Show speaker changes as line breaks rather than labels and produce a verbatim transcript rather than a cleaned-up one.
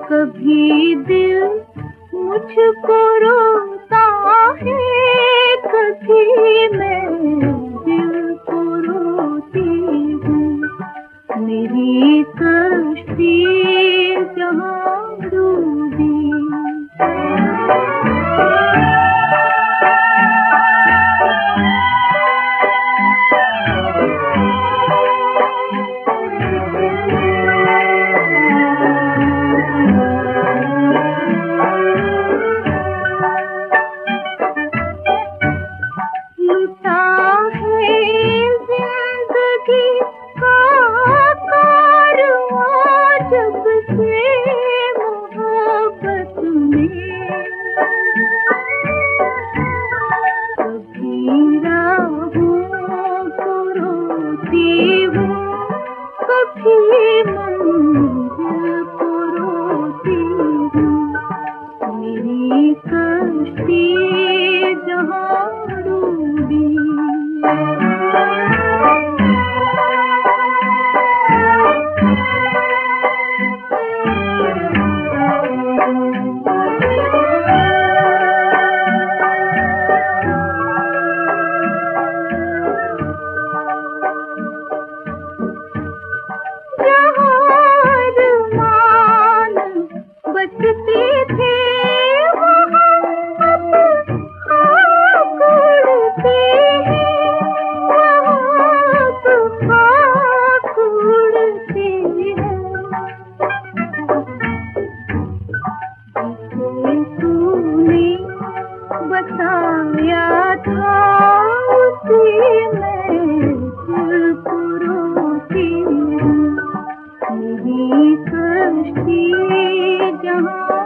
कभी दिल मुझको रोता है, कभी मैं दिल को रोती हूँ। मेरी कश्ती जहाँ डूबी, लुटा है जिंदगी का कारवां जब से मोहब्बत में। कभी राहों को रोती हूँ, कभी मंजिल को रोती हूँ। मेरी कश्ती जहाँ डूबी, बचते थे वहाँ अब खाक उड़ते हैं, वहाँ अब खाक उड़ते हैं। जिसे तूने बताया था उसी में दिल को रोती हूँ। मेरी कश्ती जहाँ